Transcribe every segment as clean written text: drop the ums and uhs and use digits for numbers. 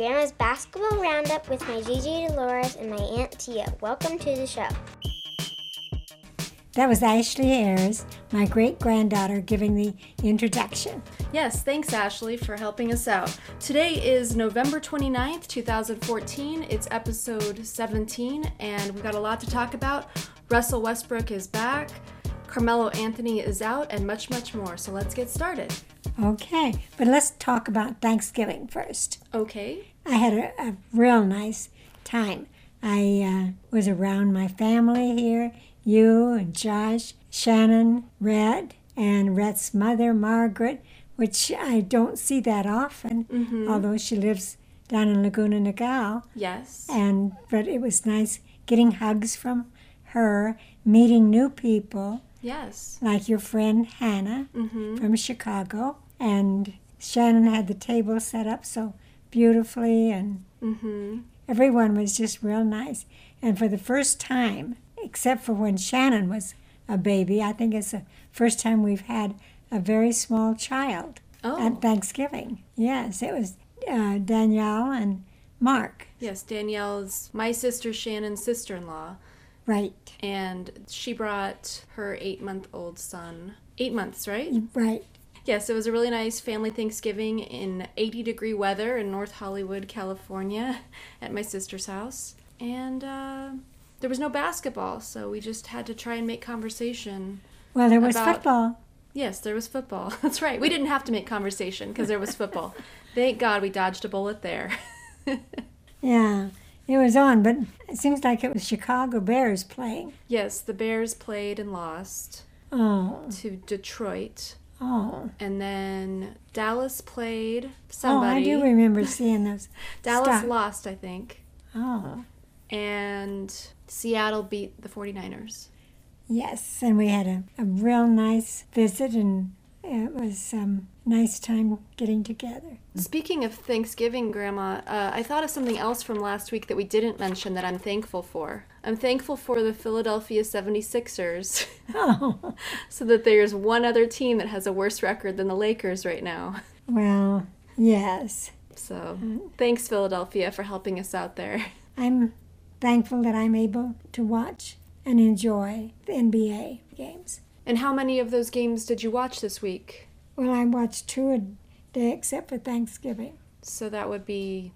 Grandma's Basketball Roundup with my Gigi Dolores and my Aunt Tia. Welcome to the show. That was Ashley Ayers, my great-granddaughter, giving the introduction. Yes, thanks, Ashley, for helping us out. Today is November 29th, 2014. It's episode 17, and we've got a lot to talk about. Russell Westbrook is back, Carmelo Anthony is out, and much, much more. So let's get started. Okay, but let's talk about Thanksgiving first. Okay. I had a real nice time. I was around my family here. You and Josh, Shannon, Rhett, and Rhett's mother, Margaret, which I don't see that often, although she lives down in Laguna Niguel. Yes. But it was nice getting hugs from her, meeting new people. Yes. Like your friend Hannah from Chicago. And Shannon had the table set up so beautifully, and everyone was just real nice. And for the first time, except for when Shannon was a baby, I think it's the first time we've had a very small child at Thanksgiving. Yes, it was Danielle and Mark. Yes, Danielle's my sister Shannon's sister-in-law. Right. And she brought her 8-month-old son. 8 months, right? Right. Yes, it was a really nice family Thanksgiving in 80-degree weather in North Hollywood, California, at my sister's house. And there was no basketball, so we just had to try and make conversation. Well, there was football. Yes, there was football. That's right. We didn't have to make conversation because there was football. Thank God we dodged a bullet there. Yeah, it was on, but it seems like it was Chicago Bears playing. Yes, the Bears played and lost to Detroit. Oh. And then Dallas played somebody. Oh, I do remember seeing those. Dallas lost, I think. Oh. And Seattle beat the 49ers. Yes, and we had a real nice visit, and it was a nice time getting together. Speaking of Thanksgiving, Grandma, I thought of something else from last week that we didn't mention that I'm thankful for. I'm thankful for the Philadelphia 76ers. Oh. So that there's one other team that has a worse record than the Lakers right now. Well, yes. So thanks, Philadelphia, for helping us out there. I'm thankful that I'm able to watch and enjoy the NBA games. And how many of those games did you watch this week? Well, I watched 2 a day except for Thanksgiving. So that would be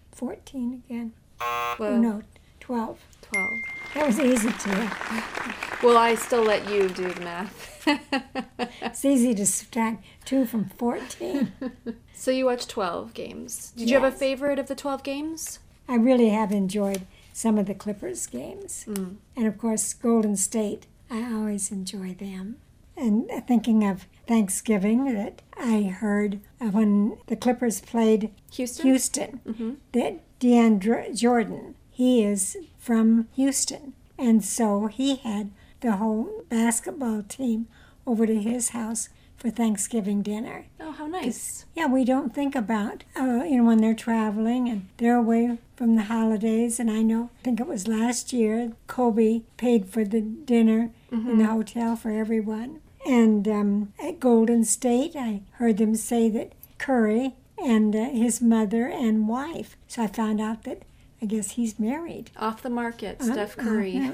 14 again. Well, no, 12. 12. That was easy to. Well, I still let you do the math. It's easy to subtract 2 from 14. So you watched 12 games. Did you have a favorite of the 12 games? I really have enjoyed some of the Clippers games. And of course, Golden State. I always enjoy them. And thinking of Thanksgiving, that I heard when the Clippers played Houston, that DeAndre Jordan, he is from Houston. And so he had the whole basketball team over to his house for Thanksgiving dinner. Oh, how nice. Yeah, we don't think about, when they're traveling and they're away from the holidays. And I think it was last year, Kobe paid for the dinner in the hotel for everyone. And at Golden State, I heard them say that Curry and his mother and wife. So I found out that I guess he's married. Off the market, Steph Curry.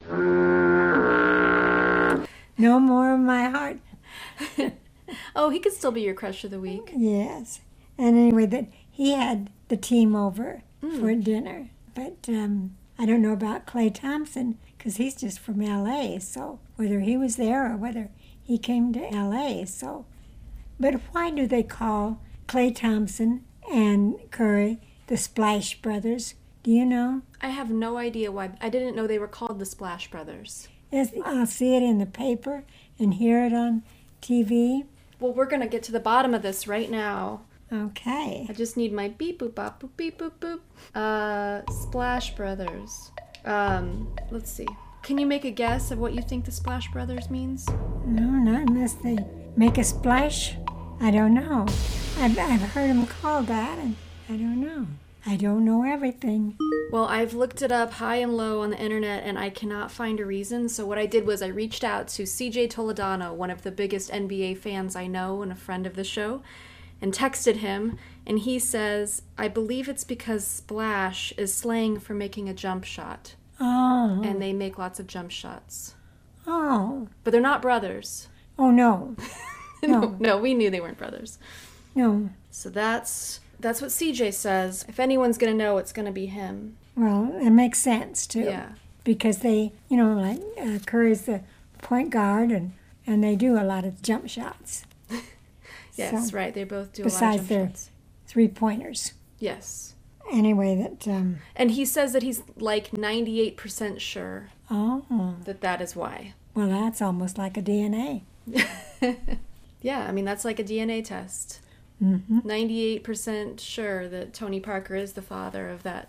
No more of my heart. Oh, he could still be your crush of the week. Yes. And anyway, that he had the team over for dinner. But I don't know about Klay Thompson because he's just from L.A., so whether he was there or whether he came to L.A., so. But why do they call Klay Thompson and Curry the Splash Brothers? Do you know? I have no idea why. I didn't know they were called the Splash Brothers. Yes, I'll see it in the paper and hear it on TV. Well, we're going to get to the bottom of this right now. Okay. I just need my beep boop bop boop beep boop boop. Splash Brothers. Let's see. Can you make a guess of what you think the Splash Brothers means? No, not unless they make a splash. I don't know. I've heard them called that, and I don't know. I don't know everything. Well, I've looked it up high and low on the internet, and I cannot find a reason. So what I did was I reached out to CJ Toledano, one of the biggest NBA fans I know and a friend of the show, and texted him And he says, I believe it's because splash is slang for making a jump shot. Oh. And they make lots of jump shots. Oh. But they're not brothers. Oh, no. No, we knew they weren't brothers. No. So that's what CJ says. If anyone's going to know, it's going to be him. Well, it makes sense, too. Yeah. Because they, like Curry's the point guard, and they do a lot of jump shots. Yes, So, right. They both do a lot of besides jump their shots. 3-pointers. Yes. Anyway, that, And he says that he's like 98% sure oh, that is why. well, that's almost like a DNA. Yeah, I mean, that's like a DNA test. Mm-hmm. 98% sure that Tony Parker is the father of that.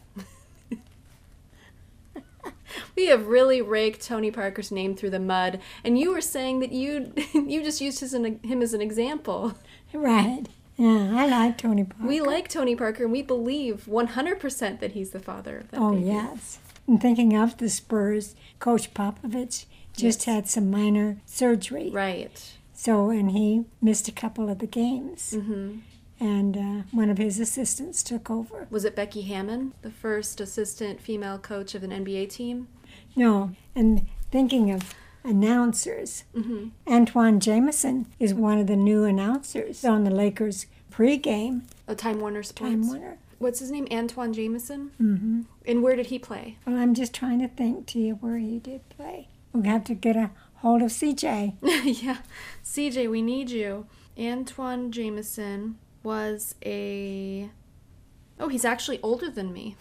We have really raked Tony Parker's name through the mud, and you were saying that you just used him as an example. Right. Yeah, I like Tony Parker. We like Tony Parker, and we believe 100% that he's the father of that Oh, baby. yes. And thinking of the Spurs, Coach Popovich just had some minor surgery. Right. So, and he missed a couple of the games. Mm-hmm. And one of his assistants took over. Was it Becky Hammon, the first assistant female coach of an NBA team? No, and thinking of announcers, Mm-hmm. Antoine Jameson is one of the new announcers on the Lakers pregame. Time Warner Sports. Time Warner. What's his name? Antoine Jameson? Mm-hmm. And where did he play? Well, I'm just trying to think to you where he did play. We'll have to get a hold of CJ. Yeah. CJ, we need you. Antoine Jameson was he's actually older than me.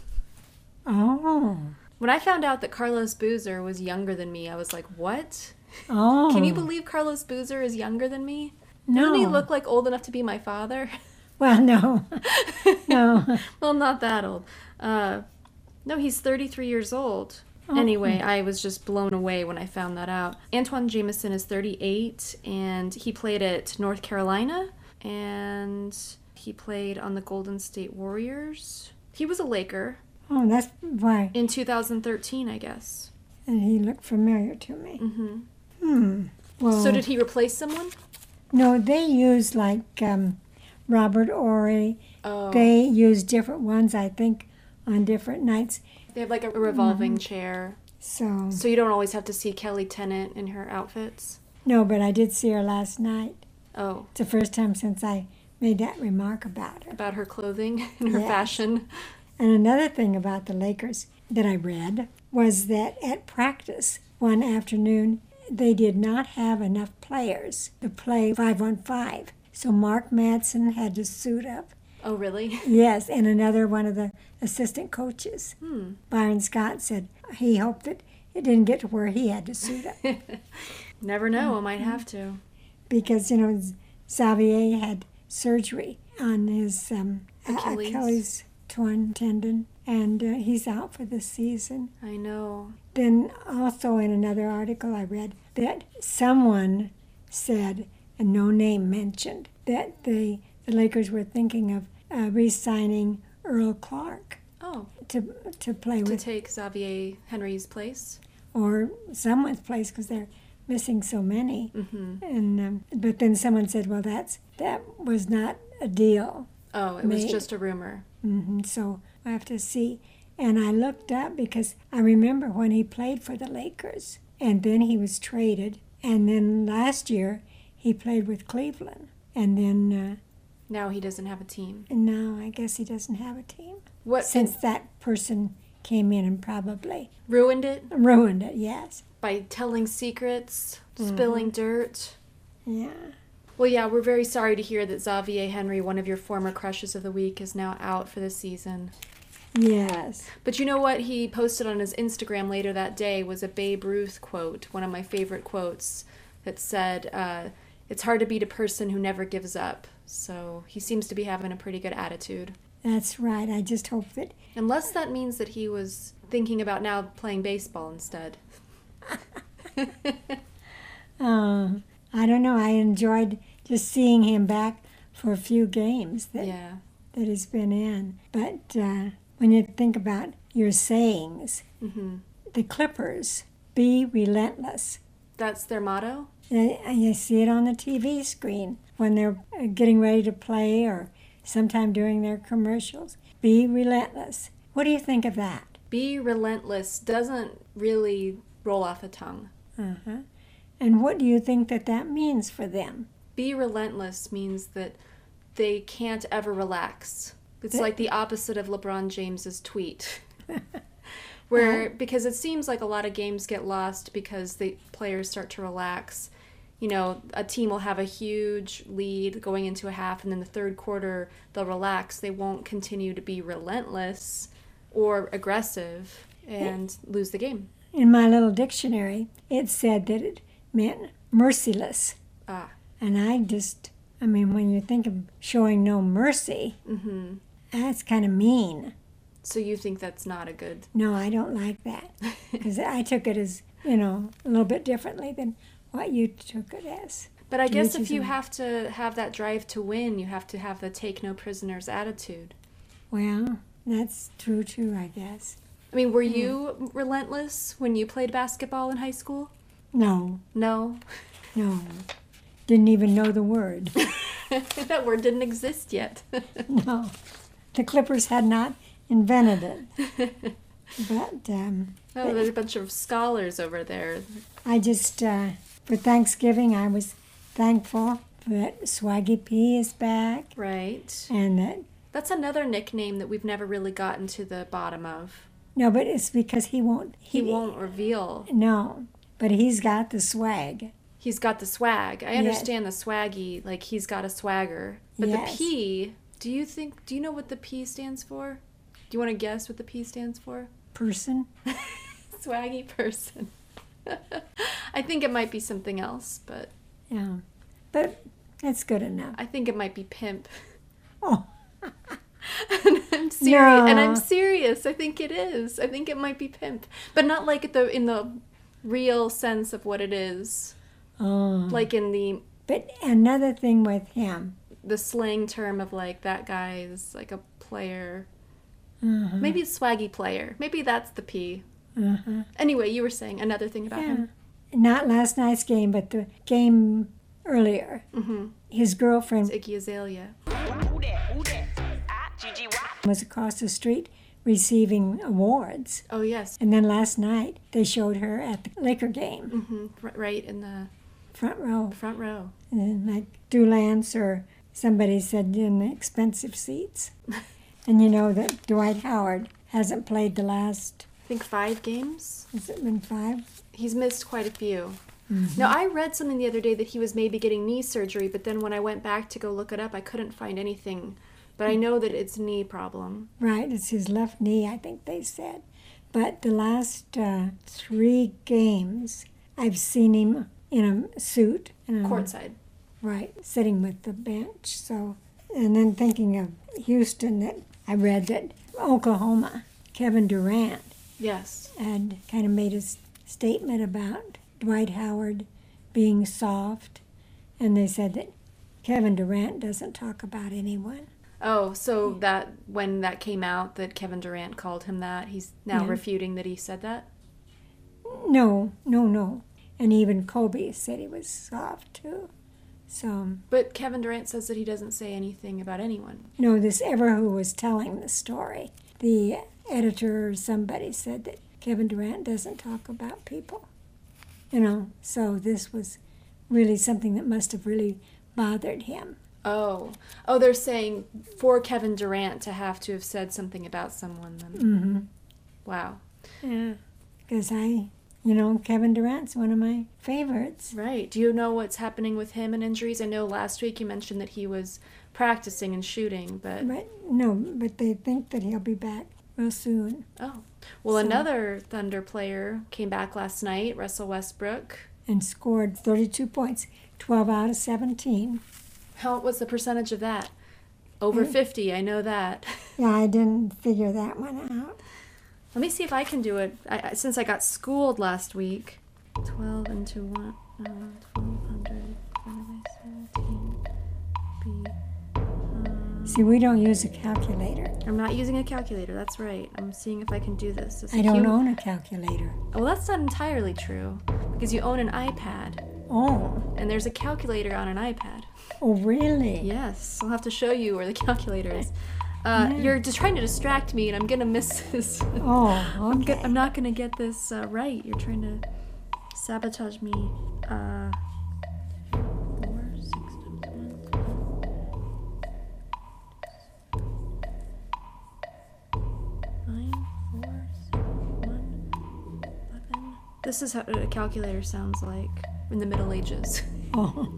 Oh. When I found out that Carlos Boozer was younger than me, I was like, what? Oh. Can you believe Carlos Boozer is younger than me? No. Doesn't he look like old enough to be my father? Well, no. No. Well, not that old. No, he's 33 years old. Oh. Anyway, I was just blown away when I found that out. Antoine Jameson is 38, and he played at North Carolina, and he played on the Golden State Warriors. He was a Laker Oh, that's why. in 2013, I guess. And he looked familiar to me. Mm-hmm. Well, So did he replace someone? no, they use like Robert Ory. Oh. They use different ones, I think, on different nights. They have like a revolving chair. So, So you don't always have to see Kelly Tennant in her outfits? no, but I did see her last night. Oh, It's the first time since I made that remark about her. about her clothing and her Yes. fashion. And another thing about the Lakers that I read was that at practice one afternoon, they did not have enough players to play 5-on-5. So Mark Madsen had to suit up. Oh, really? Yes, and another one of the assistant coaches, Byron Scott, said he hoped that it didn't get to where he had to suit up. Never know. I might have to. Because, Xavier had surgery on his Achilles torn tendon, and he's out for the season. I know. Then also in another article I read that someone said, and no name mentioned, that the Lakers were thinking of re-signing Earl Clark Oh, to play to with, take Xavier Henry's place? or someone's place because they're missing so many. Mm-hmm. And but then someone said, well, that was not a deal. Oh, it was Made. just a rumor. So I have to see. And I looked up because I remember when he played for the Lakers, and then he was traded. And then last year he played with Cleveland. And then Now he doesn't have a team. and now I guess he doesn't have a team. What Since that person came in and probably ruined it ruined it, yes. by telling secrets, spilling dirt? Yeah. Well, yeah, we're very sorry to hear that Xavier Henry, one of your former crushes of the week, is now out for the season. Yes. But you know what he posted on his Instagram later that day was a Babe Ruth quote, one of my favorite quotes, that said, it's hard to beat a person who never gives up. So he seems to be having a pretty good attitude. That's right. I just hope that Unless that means that he was thinking about now playing baseball instead. I don't know. I enjoyed just seeing him back for a few games that Yeah. he's been in. But when you think about your sayings, Mm-hmm. the Clippers, be relentless. That's their motto? You see it on the TV screen when they're getting ready to play or sometime during their commercials. Be relentless. What do you think of that? Be relentless doesn't really roll off the tongue. Uh-huh. And what do you think that means for them? Be relentless means that they can't ever relax. It's like the opposite of LeBron James's tweet. Because it seems like a lot of games get lost because the players start to relax. You know, a team will have a huge lead going into a half, and then the third quarter they'll relax. They won't continue to be relentless or aggressive and lose the game. In my little dictionary, it said that it meant merciless. Ah. And when you think of showing no mercy, that's kind of mean. So you think that's not a good... No, I don't like that. Because I took it as, a little bit differently than what you took it as. But I guess if you have to have that drive to win, you have to have the take no prisoners attitude. Well, that's true too, I guess. I mean, were you relentless when you played basketball in high school? No. No? No. Didn't even know the word. That word didn't exist yet. No. The Clippers had not invented it. But, there's a bunch of scholars over there. I just, for Thanksgiving, I was thankful that Swaggy P is back. Right. And that's another nickname that we've never really gotten to the bottom of. No, but it's because he won't reveal. No, but he's got the swag. He's got the swag. I understand the swaggy, like he's got a swagger. But the P, do you know what the P stands for? Do you want to guess what the P stands for? Person. Swaggy person. I think it might be something else, but... Yeah, but it's good enough. I think it might be pimp. Oh. And I'm serious. No. And I'm serious. I think it is. I think it might be pimp. But not like in the real sense of what it is. Oh. Like in the... But another thing with him. The slang term of like, that guy is like a player... Uh-huh. Maybe a swaggy player. Maybe that's the P. Uh-huh. Anyway, you were saying another thing about him. Not last night's game, but the game earlier. Mm-hmm. His girlfriend, Iggy Azalea, was across the street receiving awards. Oh, yes. And then last night, they showed her at the Laker game. Mm-hmm. Right in the... Front row. Front row. And like Dulance or somebody said in the expensive seats. And you know that Dwight Howard hasn't played the last... I think 5 games? Has it been 5? He's missed quite a few. Mm-hmm. Now, I read something the other day that he was maybe getting knee surgery, but then when I went back to go look it up, I couldn't find anything. But I know that it's a knee problem. Right, it's his left knee, I think they said. But the last 3 games, I've seen him in a suit. Courtside. Right, sitting with the bench. So, and then thinking of Houston, that I read that Oklahoma, Kevin Durant, yes, had kind of made a statement about Dwight Howard being soft, and they said that Kevin Durant doesn't talk about anyone. Oh, so that when that came out that Kevin Durant called him that, he's now refuting that he said that? No. And even Kobe said he was soft too. So. But Kevin Durant says that he doesn't say anything about anyone. No, this who was telling the story, the editor or somebody said that Kevin Durant doesn't talk about people. So this was really something that must have really bothered him. Oh, they're saying for Kevin Durant to have said something about someone then. Mm-hmm. Wow. Yeah, because Kevin Durant's one of my favorites. Right. Do you know what's happening with him and injuries? I know last week you mentioned that he was practicing and shooting, but... But they think that he'll be back real soon. Oh. Well, another Thunder player came back last night, Russell Westbrook. And scored 32 points, 12 out of 17. What's the percentage of that? Over 50, I know that. Yeah, I didn't figure that one out. Let me see if I can do it. Since I got schooled last week. 12 into 1, 1200 divided by 17. See, we don't use a calculator. I'm not using a calculator, that's right. I'm seeing if I can do this. I don't own a calculator. Well, that's not entirely true. Because you own an iPad. Oh. And there's a calculator on an iPad. Oh, really? Yes, I'll have to show you where the calculator is. You're just trying to distract me, and I'm gonna miss this. Oh, okay. I'm not gonna get this right. You're trying to sabotage me. 4, 6 times 1. 9, 4, 6, 1, 11. This is how a calculator sounds like in the Middle Ages. Oh.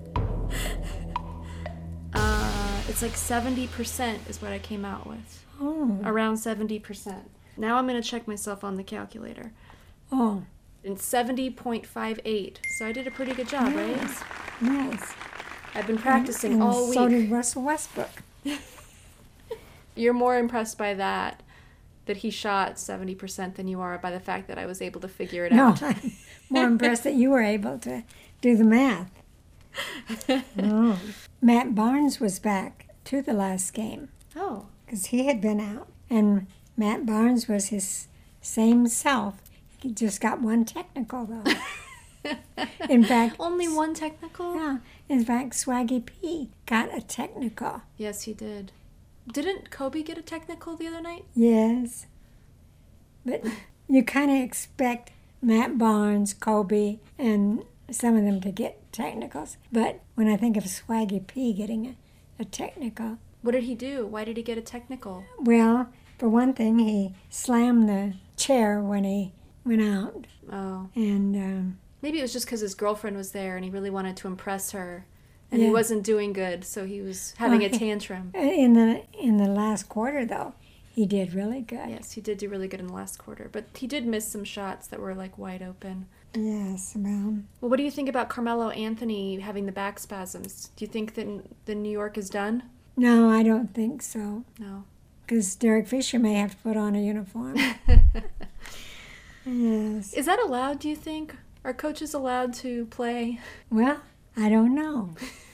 It's like 70% is what I came out with. Oh. Around 70%. Now I'm going to check myself on the calculator. Oh. It's 70.58. So I did a pretty good job, Yes. right? Yes. I've been practicing And all week. so did Russell Westbrook. You're more impressed by that he shot 70% than you are by the fact that I was able to figure it No, out. I'm more impressed that you were able to do the math. Oh. Matt Barnes was back to the last game Oh. because he had been out. And Matt Barnes was his same self. He just got one technical, though. In fact, Only one technical? yeah, in fact, Swaggy P got a technical. Yes, he did. Didn't Kobe get a technical the other night? Yes. But you kind of expect Matt Barnes, Kobe, and some of them to get technicals. But when I think of Swaggy P getting a technical, What did he do? Why did he get a technical? well, for one thing, he slammed the chair when he went out. Oh. And Maybe it was just because his girlfriend was there and he really wanted to impress her. And he Yeah. wasn't doing good, so he was having a Well, tantrum. in the last quarter, though, he did really good. Yes, he did do really good in the last quarter. But he did miss some shots that were, like, wide open. Yes, well, Well, what do you think about Carmelo Anthony having the back spasms? Do you think that the New York is done? no, I don't think so. No. Because Derek Fisher may have to put on a uniform. Yes. Is that allowed, do you think? Are coaches allowed to play? Well, I don't know.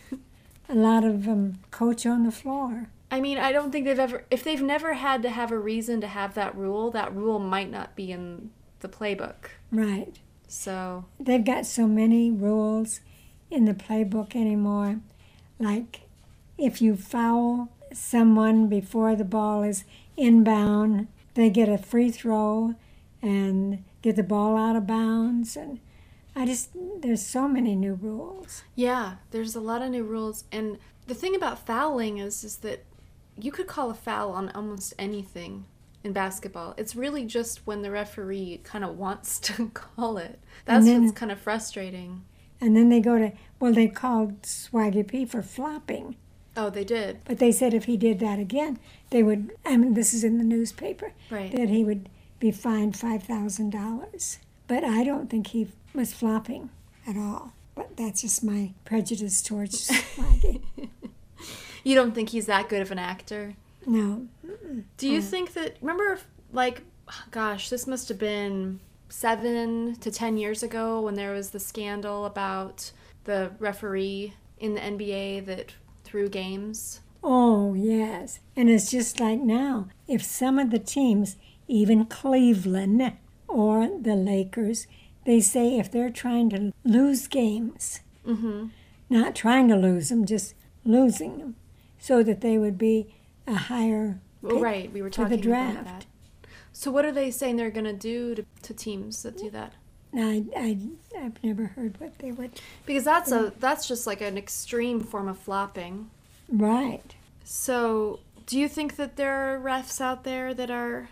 A lot of them coach on the floor. I mean, I don't think if they've never had to have a reason to have that rule might not be in the playbook. Right. So, They've got so many rules in the playbook anymore. Like, if you foul someone before the ball is inbound, they get a free throw and get the ball out of bounds. And there's so many new rules. yeah, there's a lot of new rules. And the thing about fouling is that you could call a foul on almost anything in basketball. It's really just when the referee kind of wants to call it. That's then- what's kind of frustrating. And then they they called Swaggy P for flopping. Oh, they did. But they said if he did that again, this is in the newspaper, Right. that he would be fined $5,000. But I don't think he was flopping at all. But that's just my prejudice towards Swaggy. You don't think he's that good of an actor? No. Do you think that, remember, like, gosh, this must have been 7 to 10 years ago when there was the scandal about the referee in the NBA that threw games? Oh, yes. And it's just like now. If some of the teams, even Cleveland or the Lakers, they say if they're trying to lose games, not trying to lose them, just losing them, so that they would be a higher Well, pick right, we were for the talking about draft. that. So what are they saying they're going to do to teams that do that? I've never heard what they would. Because that's just like an extreme form of flopping. Right. So, do you think that there are refs out there that are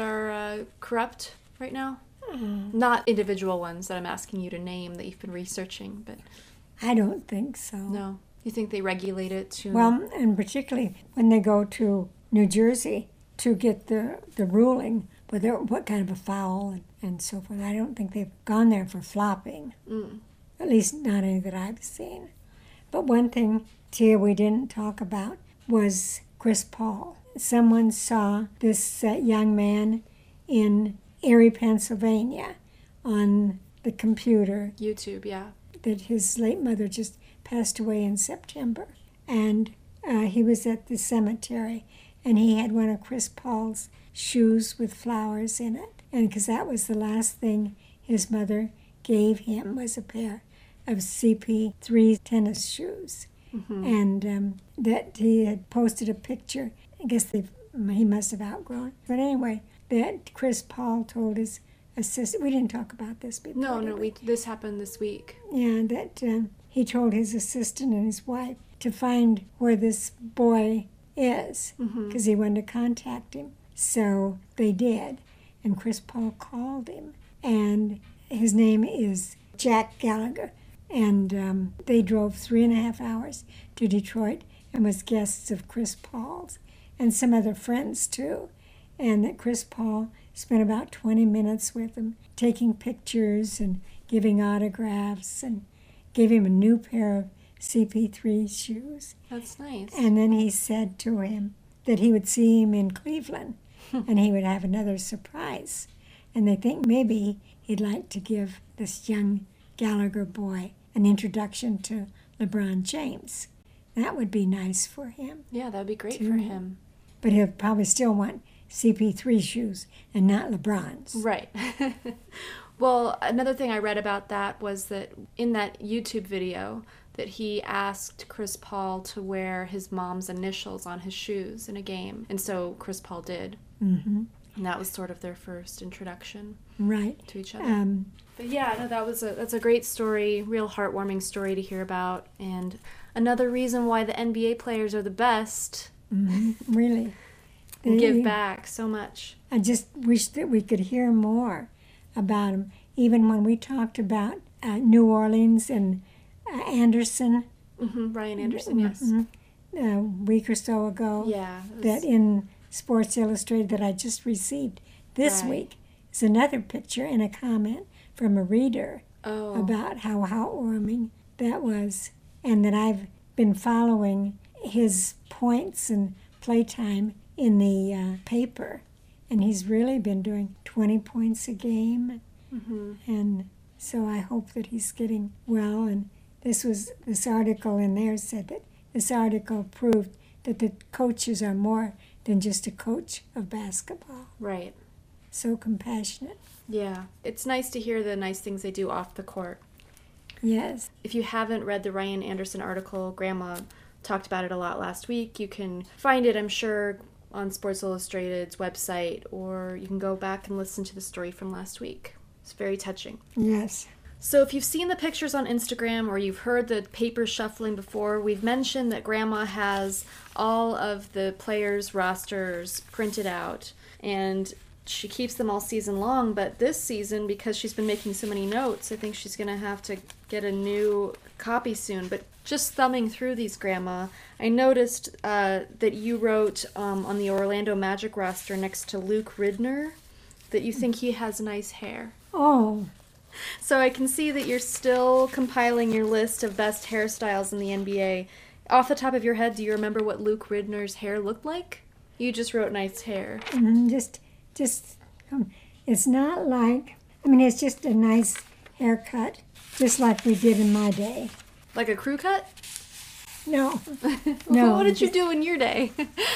corrupt right now? Not individual ones that I'm asking you to name that you've been researching, but I don't think so. no. You think they regulate it to... Well, and particularly when they go to New Jersey to get the ruling, what kind of a foul and so forth. I don't think they've gone there for flopping. At least not any that I've seen. But one thing, Tia, we didn't talk about was Chris Paul. Someone saw this young man in Erie, Pennsylvania on the computer YouTube, yeah. that his late mother just passed away in September. And he was at the cemetery, and he had one of Chris Paul's shoes with flowers in it. And because that was the last thing his mother gave him was a pair of CP3 tennis shoes. and that he had posted a picture. I guess he must have outgrown it. But anyway, that Chris Paul told his assistant. We didn't talk about this before. No, this happened this week. Yeah, that he told his assistant and his wife to find where this boy is because he wanted to contact him. So they did, and Chris Paul called him, and his name is Jack Gallagher, and they drove 3.5 hours to Detroit and was guests of Chris Paul's and some other friends too, and that Chris Paul spent about 20 minutes with him, taking pictures and giving autographs, and gave him a new pair of CP3 shoes. That's nice. And then he said to him that he would see him in Cleveland and he would have another surprise. And they think maybe he'd like to give this young Gallagher boy an introduction to LeBron James. That would be nice for him. Yeah, that would be great for him. But he'll probably still want CP3 shoes and not LeBron's. Right. Well, another thing I read about that was that in that YouTube video that he asked Chris Paul to wear his mom's initials on his shoes in a game. And so Chris Paul did. Mm-hmm. And that was sort of their first introduction to each other. But yeah, no, that's a great story, real heartwarming story to hear about. And another reason why the NBA players are the best. Mm-hmm. Really. And give back so much. I just wish that we could hear more about them. Even when we talked about New Orleans and Anderson. Ryan Anderson, yes. A week or so ago. Yeah. That in Sports Illustrated that I just received this week is another picture and a comment from a reader about how heartwarming that was, and that I've been following his points and playtime in the paper, and he's really been doing 20 points a game, and so I hope that he's getting well. And this article in there said that this article proved that the coaches are more than just a coach of basketball. Right. So compassionate. Yeah. It's nice to hear the nice things they do off the court. Yes. If you haven't read the Ryan Anderson article, Grandma talked about it a lot last week. You can find it, I'm sure, on Sports Illustrated's website, or you can go back and listen to the story from last week. It's very touching. Yes. So if you've seen the pictures on Instagram or you've heard the paper shuffling before, we've mentioned that Grandma has all of the players' rosters printed out, and she keeps them all season long. But this season, because she's been making so many notes, I think she's going to have to get a new copy soon. But just thumbing through these, Grandma, I noticed that you wrote on the Orlando Magic roster next to Luke Ridner that you think he has nice hair. Oh. So I can see that you're still compiling your list of best hairstyles in the NBA. Off the top of your head, do you remember what Luke Ridner's hair looked like? You just wrote nice hair. It's not like, it's just a nice haircut, just like we did in my day. Like a crew cut? No. No. What did you do in your day?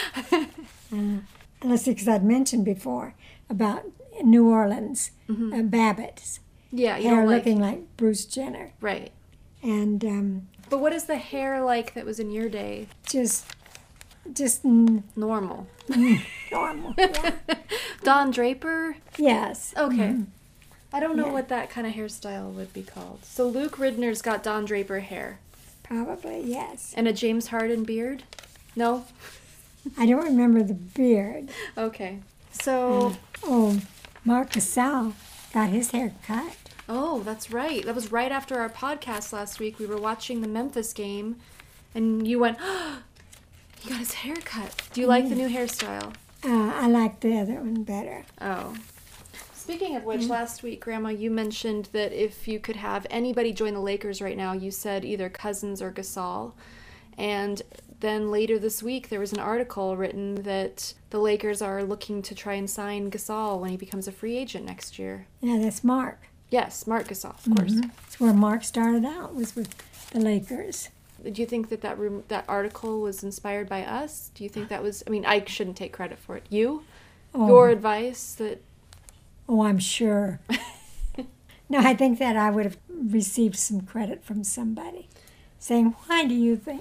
Let's see, because I'd mentioned before about New Orleans, Babbitt's. Yeah, you hair don't looking like Bruce Jenner. Right. And but what is the hair like that was in your day? Just normal. Normal. Yeah. Don Draper? Yes. Okay. I don't know what that kind of hairstyle would be called. So Luke Ridner's got Don Draper hair. Probably, yes. And a James Harden beard? No? I don't remember the beard. Okay. So Marc Gasol got his hair cut. Oh, that's right. That was right after our podcast last week. We were watching the Memphis game, and you went, oh, he got his hair cut. Do you like the new hairstyle? I like the other one better. Oh. Speaking of which, last week, Grandma, you mentioned that if you could have anybody join the Lakers right now, you said either Cousins or Gasol. And then later this week, there was an article written that the Lakers are looking to try and sign Gasol when he becomes a free agent next year. Yeah, that's Mark. Yes, Marc Gasol, of course. That's where Mark started out, was with the Lakers. Do you think that article was inspired by us? Do you think that was, I shouldn't take credit for it. You? Oh. Your advice that... Oh, I'm sure. No, I think that I would have received some credit from somebody saying, why do you think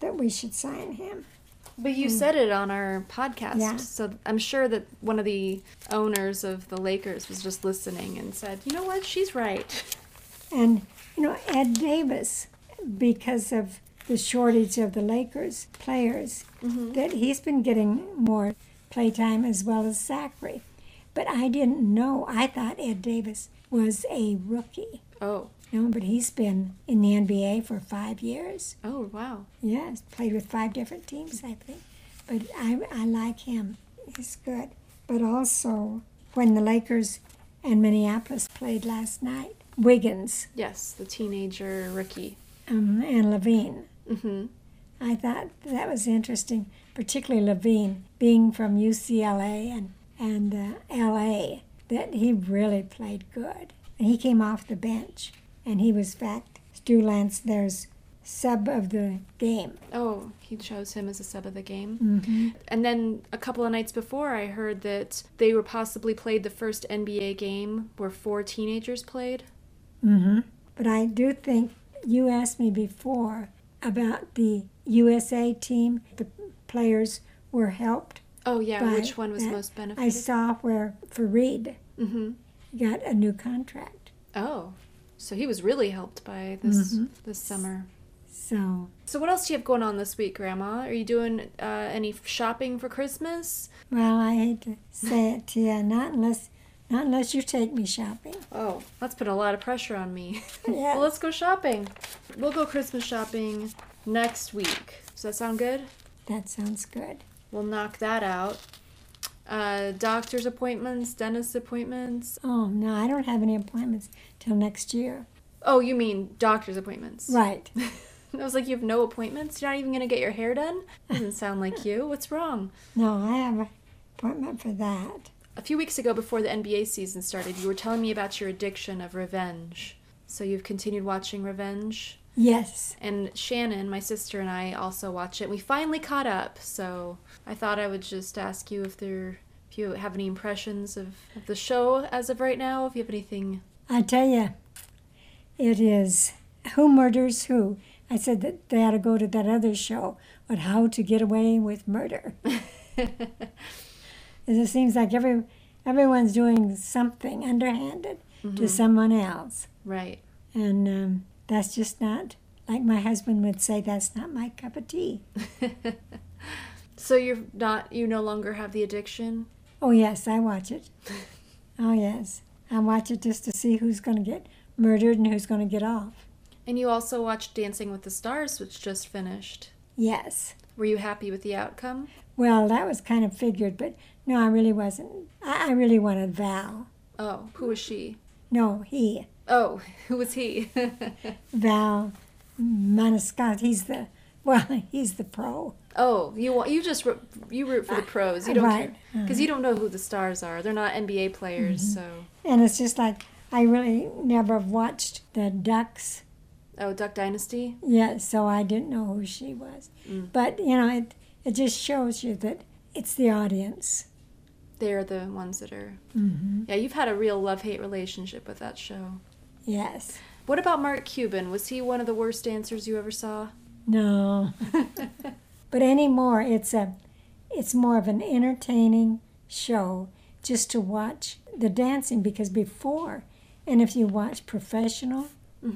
that we should sign him. But you said it on our podcast, Yeah. so I'm sure that one of the owners of the Lakers was just listening and said, you know what, she's right. And, Ed Davis, because of the shortage of the Lakers players, that he's been getting more playtime as well as Zachary. But I didn't know. I thought Ed Davis was a rookie. Oh. No, but he's been in the NBA for 5 years. Oh, wow. Yes, played with 5 different teams, I think. But I like him. He's good. But also, when the Lakers and Minneapolis played last night, Wiggins Yes, the teenager rookie. and Levine, Mm-hmm. I thought that was interesting, particularly Levine, being from UCLA and LA, that he really played good. And he came off the bench, and he was, in fact, Stu Lansner's sub of the game. Oh, he chose him as a sub of the game. Mm-hmm. And then a couple of nights before, I heard that they were possibly played the first NBA game where 4 teenagers played. Mm-hmm. But I do think you asked me before about the USA team. The players were helped. Oh, yeah, by which one was that. most I benefited? saw where Fareed Mm-hmm. got a new contract. Oh, so he was really helped by this this summer. So, So what else do you have going on this week, Grandma? Are you doing any shopping for Christmas? well, I hate to say it to you, not unless you take me shopping. Oh, that's put a lot of pressure on me. Yeah. Well, let's go shopping. We'll go Christmas shopping next week. Does that sound good? That sounds good. We'll knock that out. Doctor's appointments, dentist appointments. Oh, no, I don't have any appointments till next year. Oh, you mean doctor's appointments? Right. I was like, you have no appointments? You're not even going to get your hair done? Doesn't sound like you. What's wrong? No, I have an appointment for that. A few weeks ago, before the NBA season started, you were telling me about your addiction of Revenge. So you've continued watching Revenge? Yes. And Shannon, my sister, and I also watch it. We finally caught up, so I thought I would just ask you if you have any impressions of the show as of right now, if you have anything. I tell you, it is Who Murders Who. I said that they ought to go to that other show, but How to Get Away with Murder. It seems like everyone's doing something underhanded to someone else. Right. And that's just not, like my husband would say, that's not my cup of tea. So you no longer have the addiction? Oh, yes, I watch it. Oh, yes. I watch it just to see who's going to get murdered and who's going to get off. And you also watched Dancing with the Stars, which just finished. Yes. Were you happy with the outcome? Well, that was kind of figured, but no, I really wasn't. I really wanted Val. Oh, who was she? No, he. Oh, who was he? Val Maniscalco. He's the pro. Oh, you root for the pros. You don't right. care because you don't know who the stars are. They're not NBA players, so. And it's just like, I really never watched the Ducks. Oh, Duck Dynasty. Yeah, so I didn't know who she was. But, it just shows you that it's the audience. They're the ones that are. Mm-hmm. Yeah, you've had a real love-hate relationship with that show. Yes. What about Mark Cuban? Was he one of the worst dancers you ever saw? No. But anymore, it's more of an entertaining show just to watch the dancing, because before, and if you watch professional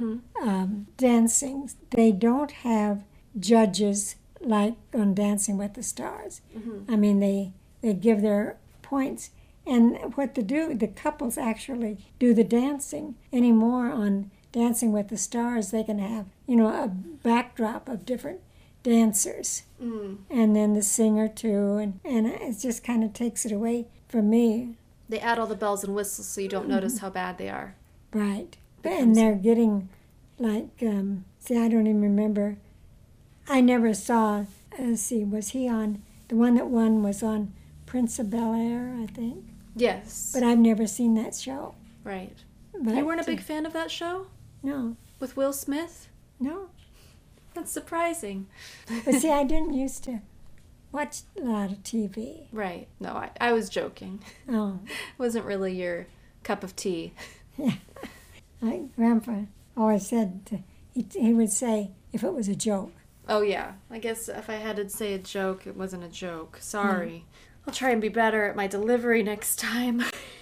dancing, they don't have judges like on Dancing with the Stars. I mean, they give their points. And what they do, the couples actually do the dancing. Anymore on Dancing with the Stars, they can have, a backdrop of different dancers. And then the singer too. And it just kind of takes it away from me. They add all the bells and whistles so you don't notice how bad they are. Right. And they're getting like, I don't even remember. I never saw, was he on, the one that won was on Prince of Bel-Air, I think. Yes. But I've never seen that show. Right. But, You weren't a big fan of that show? No, With Will Smith? no. That's surprising. But see, I didn't used to watch a lot of TV. Right. No, I was joking. Oh, It wasn't really your cup of tea. yeah. My grandpa always said, he would say, if it was a joke. Oh, yeah. I guess if I had to say a joke, it wasn't a joke. Sorry. I'll try and be better at my delivery next time.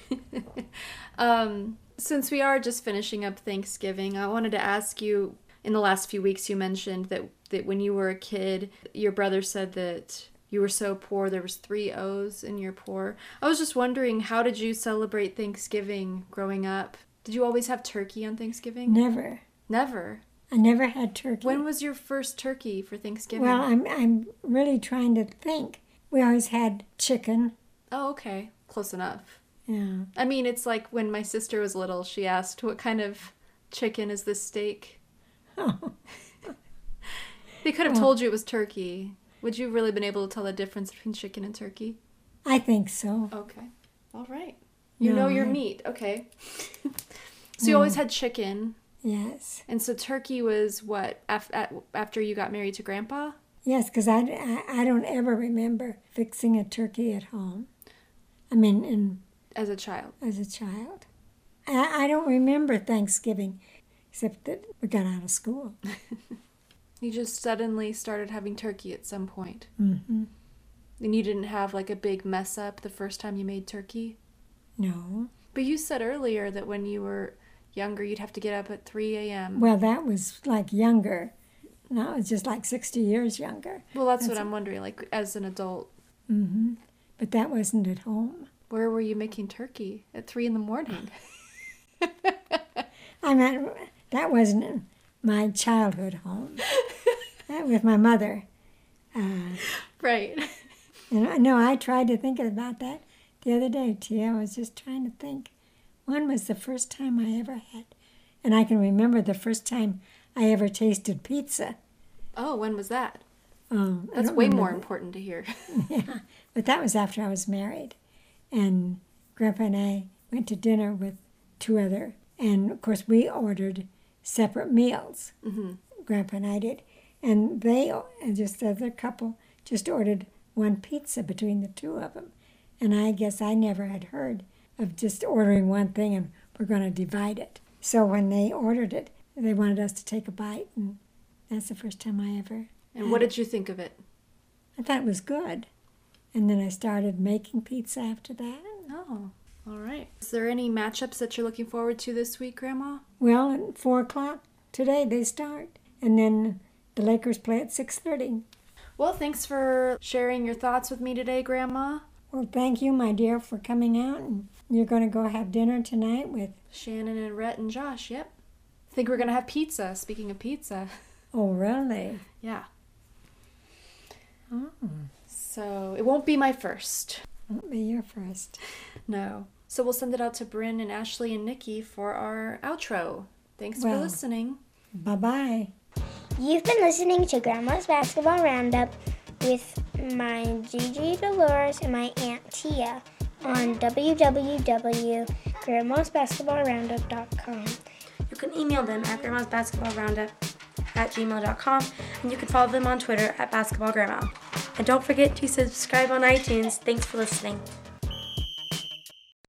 Since we are just finishing up Thanksgiving, I wanted to ask you, in the last few weeks you mentioned that when you were a kid, your brother said that you were so poor, there was 3 O's in your poor. I was just wondering, how did you celebrate Thanksgiving growing up? Did you always have turkey on Thanksgiving? Never. Never? I never had turkey. When was your first turkey for Thanksgiving? Well, I'm really trying to think. We always had chicken. Oh, okay. Close enough. Yeah. I mean, it's like when my sister was little, she asked, what kind of chicken is this steak? Oh. They could have told you it was turkey. Would you have really been able to tell the difference between chicken and turkey? I think so. Okay. All right. You know your meat. Okay. So you always had chicken. Yes. And so turkey was what, after you got married to Grandpa? Yes, because I don't ever remember fixing a turkey at home. I mean, As a child. as a child. I don't remember Thanksgiving, except that we got out of school. You just suddenly started having turkey at some point. Mm-hmm. And you didn't have like a big mess up the first time you made turkey? No. But you said earlier that when you were younger, you'd have to get up at 3 a.m. Well, that was like younger. No, it's just like 60 years younger. Well, that's what I'm wondering, like as an adult. Mm-hmm. But that wasn't at home. Where were you making turkey? At 3 a.m? I mean, that wasn't my childhood home. That was my mother. Right. And no, I tried to think about that the other day, Tia. I was just trying to think. When was the first time I ever had? And I can remember the first time I ever tasted pizza. Oh, when was that? I That's don't way remember. more important to hear. Yeah, but that was after I was married. And Grandpa and I went to dinner with 2 other. And, of course, we ordered separate meals. Mm-hmm. Grandpa and I did. And they, and just the other couple, just ordered one pizza between the 2 of them. And I guess I never had heard of just ordering one thing and we're going to divide it. So when they ordered it, they wanted us to take a bite. And that's the first time I ever. And what did you think of it? I thought it was good. And then I started making pizza after that. Oh, all right. Is there any matchups that you're looking forward to this week, Grandma? Well, at 4 o'clock today they start. And then the Lakers play at 6:30. Well, thanks for sharing your thoughts with me today, Grandma. Well, thank you, my dear, for coming out. And you're going to go have dinner tonight with... Shannon and Rhett and Josh, yep. I think we're going to have pizza, speaking of pizza. Oh, really? Yeah. Oh, So it won't be my first. won't be your first. No. So we'll send it out to Bryn and Ashley and Nikki for our outro. Thanks for Well. listening. Bye-bye. You've been listening to Grandma's Basketball Roundup with my Gigi Dolores and my Aunt Tia on www.grandmasbasketballroundup.com. You can email them at grandmasbasketballroundup@gmail.com, and you can follow them on Twitter at basketballgrandma. And don't forget to subscribe on iTunes. Thanks for listening.